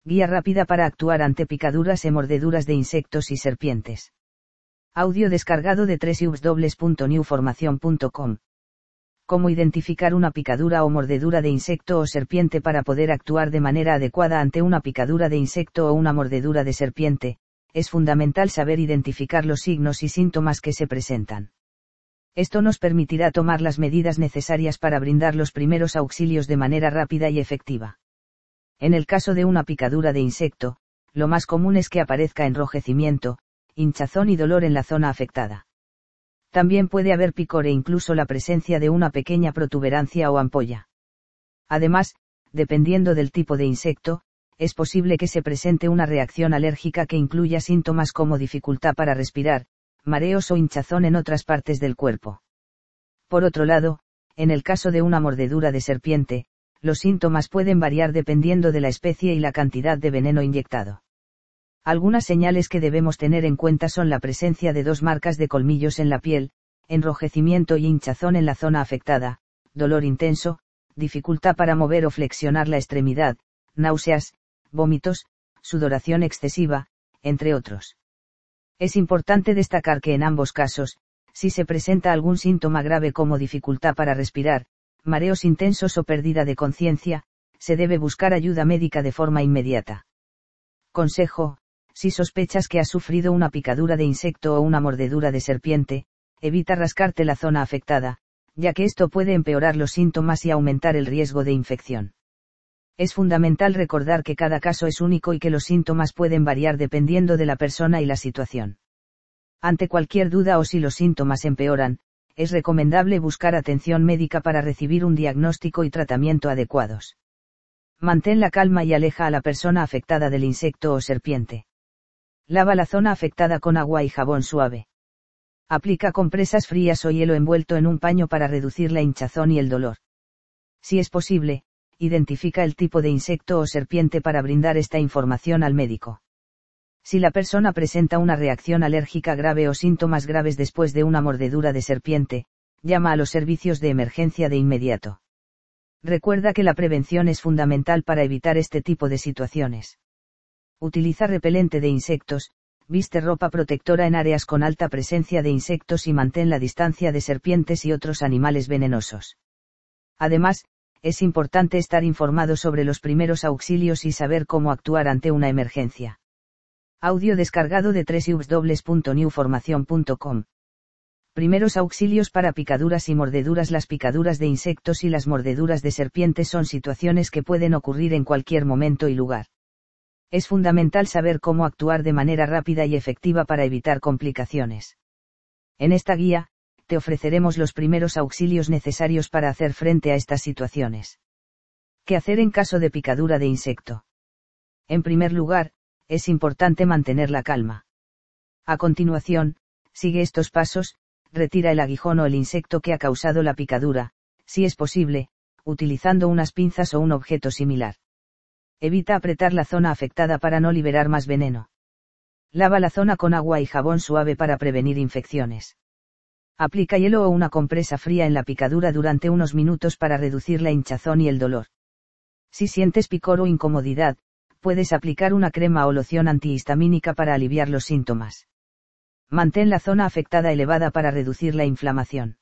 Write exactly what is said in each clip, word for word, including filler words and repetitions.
Guía rápida para actuar ante picaduras e mordeduras de insectos y serpientes. Audio descargado de doble u doble u doble u punto new formación punto com. Cómo identificar una picadura o mordedura de insecto o serpiente para poder actuar de manera adecuada ante una picadura de insecto o una mordedura de serpiente. Es fundamental saber identificar los signos y síntomas que se presentan. Esto nos permitirá tomar las medidas necesarias para brindar los primeros auxilios de manera rápida y efectiva. En el caso de una picadura de insecto, lo más común es que aparezca enrojecimiento, hinchazón y dolor en la zona afectada. También puede haber picor e incluso la presencia de una pequeña protuberancia o ampolla. Además, dependiendo del tipo de insecto, es posible que se presente una reacción alérgica que incluya síntomas como dificultad para respirar, mareos o hinchazón en otras partes del cuerpo. Por otro lado, en el caso de una mordedura de serpiente, los síntomas pueden variar dependiendo de la especie y la cantidad de veneno inyectado. Algunas señales que debemos tener en cuenta son la presencia de dos marcas de colmillos en la piel, enrojecimiento y hinchazón en la zona afectada, dolor intenso, dificultad para mover o flexionar la extremidad, náuseas, vómitos, sudoración excesiva, entre otros. Es importante destacar que en ambos casos, si se presenta algún síntoma grave como dificultad para respirar, mareos intensos o pérdida de conciencia, se debe buscar ayuda médica de forma inmediata. Consejo: si sospechas que has sufrido una picadura de insecto o una mordedura de serpiente, evita rascarte la zona afectada, ya que esto puede empeorar los síntomas y aumentar el riesgo de infección. Es fundamental recordar que cada caso es único y que los síntomas pueden variar dependiendo de la persona y la situación. Ante cualquier duda o si los síntomas empeoran, es recomendable buscar atención médica para recibir un diagnóstico y tratamiento adecuados. Mantén la calma y aleja a la persona afectada del insecto o serpiente. Lava la zona afectada con agua y jabón suave. Aplica compresas frías o hielo envuelto en un paño para reducir la hinchazón y el dolor. Si es posible, identifica el tipo de insecto o serpiente para brindar esta información al médico. Si la persona presenta una reacción alérgica grave o síntomas graves después de una mordedura de serpiente, llama a los servicios de emergencia de inmediato. Recuerda que la prevención es fundamental para evitar este tipo de situaciones. Utiliza repelente de insectos, viste ropa protectora en áreas con alta presencia de insectos y mantén la distancia de serpientes y otros animales venenosos. Además, es importante estar informado sobre los primeros auxilios y saber cómo actuar ante una emergencia. Audio descargado de doble u doble u doble u punto new formación punto com. Primeros auxilios para picaduras y mordeduras. Las picaduras de insectos y las mordeduras de serpientes son situaciones que pueden ocurrir en cualquier momento y lugar. Es fundamental saber cómo actuar de manera rápida y efectiva para evitar complicaciones. En esta guía, te ofreceremos los primeros auxilios necesarios para hacer frente a estas situaciones. ¿Qué hacer en caso de picadura de insecto? En primer lugar, es importante mantener la calma. A continuación, sigue estos pasos: retira el aguijón o el insecto que ha causado la picadura, si es posible, utilizando unas pinzas o un objeto similar. Evita apretar la zona afectada para no liberar más veneno. Lava la zona con agua y jabón suave para prevenir infecciones. Aplica hielo o una compresa fría en la picadura durante unos minutos para reducir la hinchazón y el dolor. Si sientes picor o incomodidad, puedes aplicar una crema o loción antihistamínica para aliviar los síntomas. Mantén la zona afectada elevada para reducir la inflamación.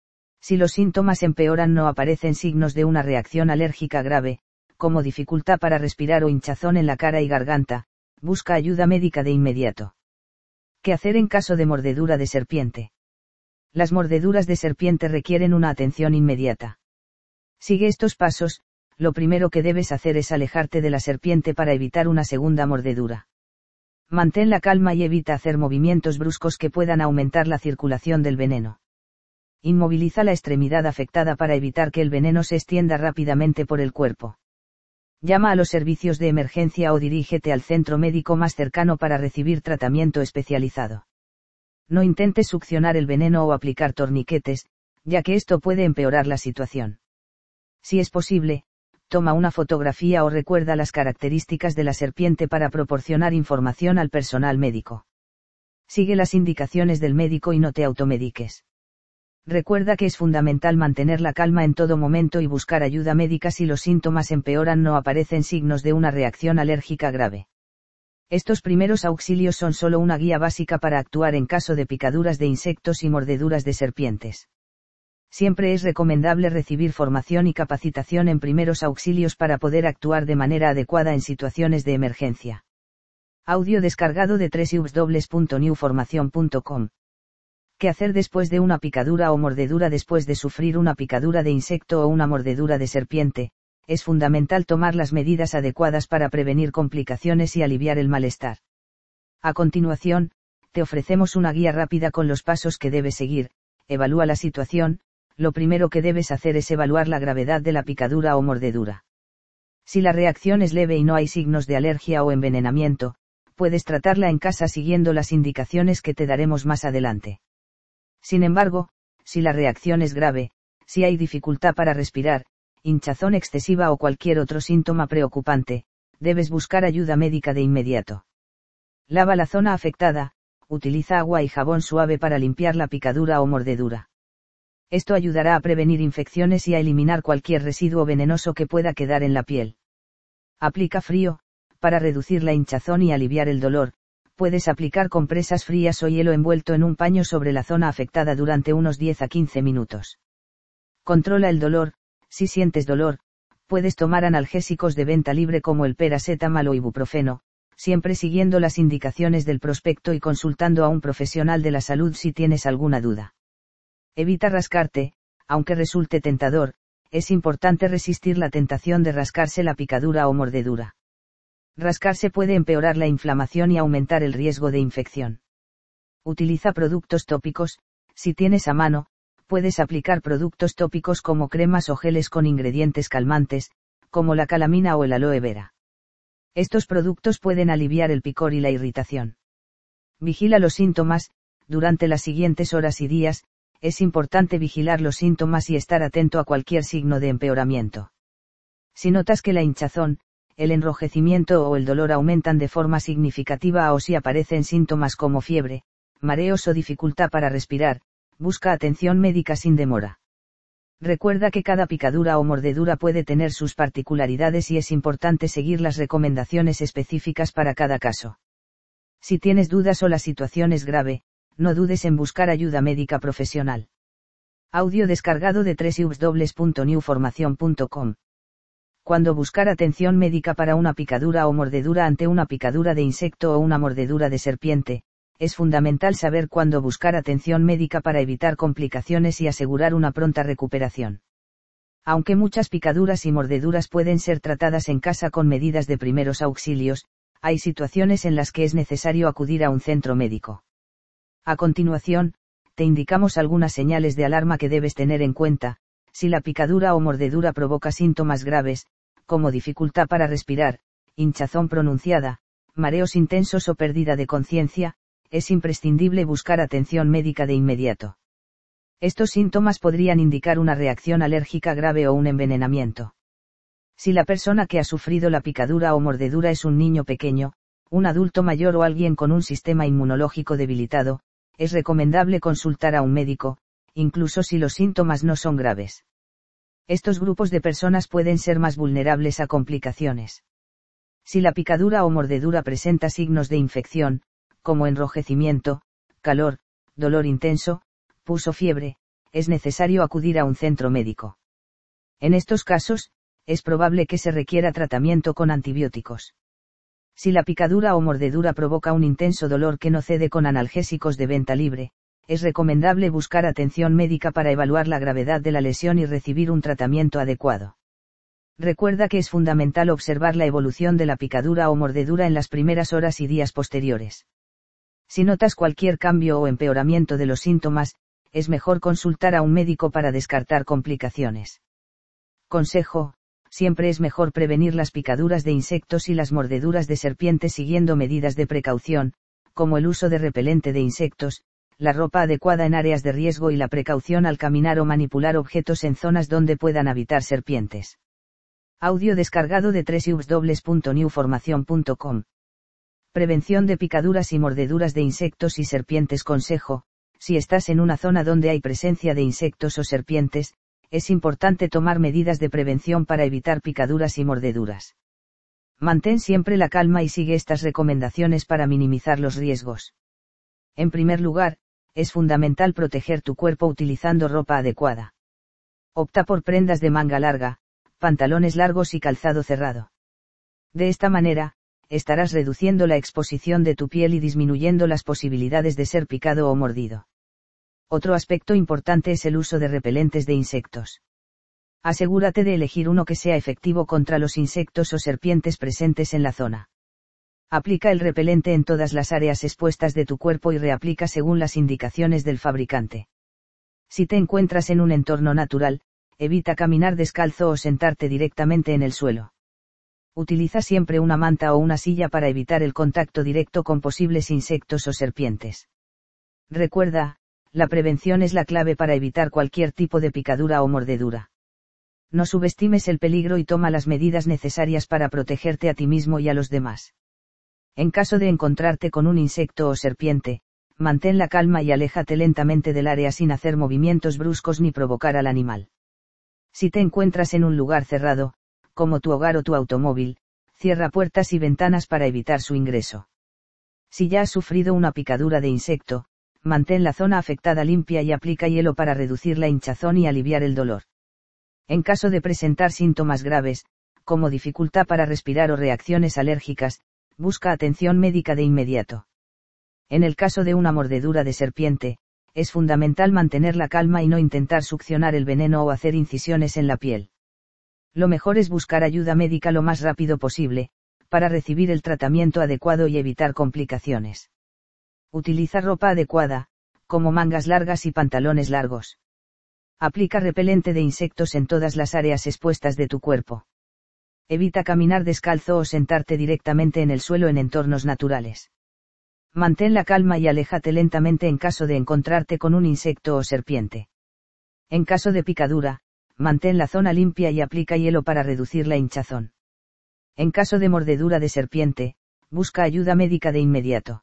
Si los síntomas empeoran o aparecen signos de una reacción alérgica grave, como dificultad para respirar o hinchazón en la cara y garganta, busca ayuda médica de inmediato. ¿Qué hacer en caso de mordedura de serpiente? Las mordeduras de serpiente requieren una atención inmediata. Sigue estos pasos. Lo primero que debes hacer es alejarte de la serpiente para evitar una segunda mordedura. Mantén la calma y evita hacer movimientos bruscos que puedan aumentar la circulación del veneno. Inmoviliza la extremidad afectada para evitar que el veneno se extienda rápidamente por el cuerpo. Llama a los servicios de emergencia o dirígete al centro médico más cercano para recibir tratamiento especializado. No intentes succionar el veneno o aplicar torniquetes, ya que esto puede empeorar la situación. Si es posible, toma una fotografía o recuerda las características de la serpiente para proporcionar información al personal médico. Sigue las indicaciones del médico y no te automediques. Recuerda que es fundamental mantener la calma en todo momento y buscar ayuda médica si los síntomas empeoran o no aparecen signos de una reacción alérgica grave. Estos primeros auxilios son solo una guía básica para actuar en caso de picaduras de insectos y mordeduras de serpientes. Siempre es recomendable recibir formación y capacitación en primeros auxilios para poder actuar de manera adecuada en situaciones de emergencia. Audio descargado de doble u doble u doble u punto new formación punto com. ¿Qué hacer después de una picadura o mordedura? Después de sufrir una picadura de insecto o una mordedura de serpiente, es fundamental tomar las medidas adecuadas para prevenir complicaciones y aliviar el malestar. A continuación, te ofrecemos una guía rápida con los pasos que debes seguir. Evalúa la situación. Lo primero que debes hacer es evaluar la gravedad de la picadura o mordedura. Si la reacción es leve y no hay signos de alergia o envenenamiento, puedes tratarla en casa siguiendo las indicaciones que te daremos más adelante. Sin embargo, si la reacción es grave, si hay dificultad para respirar, hinchazón excesiva o cualquier otro síntoma preocupante, debes buscar ayuda médica de inmediato. Lava la zona afectada, utiliza agua y jabón suave para limpiar la picadura o mordedura. Esto ayudará a prevenir infecciones y a eliminar cualquier residuo venenoso que pueda quedar en la piel. Aplica frío. Para reducir la hinchazón y aliviar el dolor, puedes aplicar compresas frías o hielo envuelto en un paño sobre la zona afectada durante unos diez a quince minutos. Controla el dolor. Si sientes dolor, puedes tomar analgésicos de venta libre como el paracetamol o ibuprofeno, siempre siguiendo las indicaciones del prospecto y consultando a un profesional de la salud si tienes alguna duda. Evita rascarte. Aunque resulte tentador, es importante resistir la tentación de rascarse la picadura o mordedura. Rascarse puede empeorar la inflamación y aumentar el riesgo de infección. Utiliza productos tópicos. Si tienes a mano, puedes aplicar productos tópicos como cremas o geles con ingredientes calmantes, como la calamina o el aloe vera. Estos productos pueden aliviar el picor y la irritación. Vigila los síntomas. Durante las siguientes horas y días, es importante vigilar los síntomas y estar atento a cualquier signo de empeoramiento. Si notas que la hinchazón, el enrojecimiento o el dolor aumentan de forma significativa o si aparecen síntomas como fiebre, mareos o dificultad para respirar, busca atención médica sin demora. Recuerda que cada picadura o mordedura puede tener sus particularidades y es importante seguir las recomendaciones específicas para cada caso. Si tienes dudas o la situación es grave, no dudes en buscar ayuda médica profesional. Audio descargado de doble u doble u doble u punto new formación punto com. Cuando buscar atención médica para una picadura o mordedura ante una picadura de insecto o una mordedura de serpiente, es fundamental saber cuándo buscar atención médica para evitar complicaciones y asegurar una pronta recuperación. Aunque muchas picaduras y mordeduras pueden ser tratadas en casa con medidas de primeros auxilios, hay situaciones en las que es necesario acudir a un centro médico. A continuación, te indicamos algunas señales de alarma que debes tener en cuenta. Si la picadura o mordedura provoca síntomas graves, como dificultad para respirar, hinchazón pronunciada, mareos intensos o pérdida de conciencia, es imprescindible buscar atención médica de inmediato. Estos síntomas podrían indicar una reacción alérgica grave o un envenenamiento. Si la persona que ha sufrido la picadura o mordedura es un niño pequeño, un adulto mayor o alguien con un sistema inmunológico debilitado, es recomendable consultar a un médico, incluso si los síntomas no son graves. Estos grupos de personas pueden ser más vulnerables a complicaciones. Si la picadura o mordedura presenta signos de infección, como enrojecimiento, calor, dolor intenso, pus o fiebre, es necesario acudir a un centro médico. En estos casos, es probable que se requiera tratamiento con antibióticos. Si la picadura o mordedura provoca un intenso dolor que no cede con analgésicos de venta libre, es recomendable buscar atención médica para evaluar la gravedad de la lesión y recibir un tratamiento adecuado. Recuerda que es fundamental observar la evolución de la picadura o mordedura en las primeras horas y días posteriores. Si notas cualquier cambio o empeoramiento de los síntomas, es mejor consultar a un médico para descartar complicaciones. Consejo: siempre es mejor prevenir las picaduras de insectos y las mordeduras de serpientes siguiendo medidas de precaución, como el uso de repelente de insectos, la ropa adecuada en áreas de riesgo y la precaución al caminar o manipular objetos en zonas donde puedan habitar serpientes. Audio descargado de doble u doble u doble u punto new formación punto com. Prevención de picaduras y mordeduras de insectos y serpientes. Consejo: Si estás en una zona donde hay presencia de insectos o serpientes, es importante tomar medidas de prevención para evitar picaduras y mordeduras. Mantén siempre la calma y sigue estas recomendaciones para minimizar los riesgos. En primer lugar, es fundamental proteger tu cuerpo utilizando ropa adecuada. Opta por prendas de manga larga, pantalones largos y calzado cerrado. De esta manera, estarás reduciendo la exposición de tu piel y disminuyendo las posibilidades de ser picado o mordido. Otro aspecto importante es el uso de repelentes de insectos. Asegúrate de elegir uno que sea efectivo contra los insectos o serpientes presentes en la zona. Aplica el repelente en todas las áreas expuestas de tu cuerpo y reaplica según las indicaciones del fabricante. Si te encuentras en un entorno natural, evita caminar descalzo o sentarte directamente en el suelo. Utiliza siempre una manta o una silla para evitar el contacto directo con posibles insectos o serpientes. Recuerda, la prevención es la clave para evitar cualquier tipo de picadura o mordedura. No subestimes el peligro y toma las medidas necesarias para protegerte a ti mismo y a los demás. En caso de encontrarte con un insecto o serpiente, mantén la calma y aléjate lentamente del área sin hacer movimientos bruscos ni provocar al animal. Si te encuentras en un lugar cerrado, como tu hogar o tu automóvil, cierra puertas y ventanas para evitar su ingreso. Si ya has sufrido una picadura de insecto, mantén la zona afectada limpia y aplica hielo para reducir la hinchazón y aliviar el dolor. En caso de presentar síntomas graves, como dificultad para respirar o reacciones alérgicas, busca atención médica de inmediato. En el caso de una mordedura de serpiente, es fundamental mantener la calma y no intentar succionar el veneno o hacer incisiones en la piel. Lo mejor es buscar ayuda médica lo más rápido posible, para recibir el tratamiento adecuado y evitar complicaciones. Utiliza ropa adecuada, como mangas largas y pantalones largos. Aplica repelente de insectos en todas las áreas expuestas de tu cuerpo. Evita caminar descalzo o sentarte directamente en el suelo en entornos naturales. Mantén la calma y aléjate lentamente en caso de encontrarte con un insecto o serpiente. En caso de picadura, mantén la zona limpia y aplica hielo para reducir la hinchazón. En caso de mordedura de serpiente, busca ayuda médica de inmediato.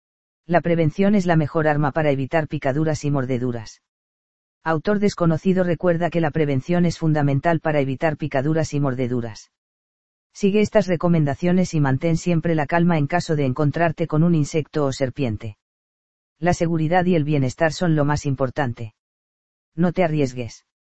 La prevención es la mejor arma para evitar picaduras y mordeduras. Autor desconocido recuerda que la prevención es fundamental para evitar picaduras y mordeduras. Sigue estas recomendaciones y mantén siempre la calma en caso de encontrarte con un insecto o serpiente. La seguridad y el bienestar son lo más importante. No te arriesgues.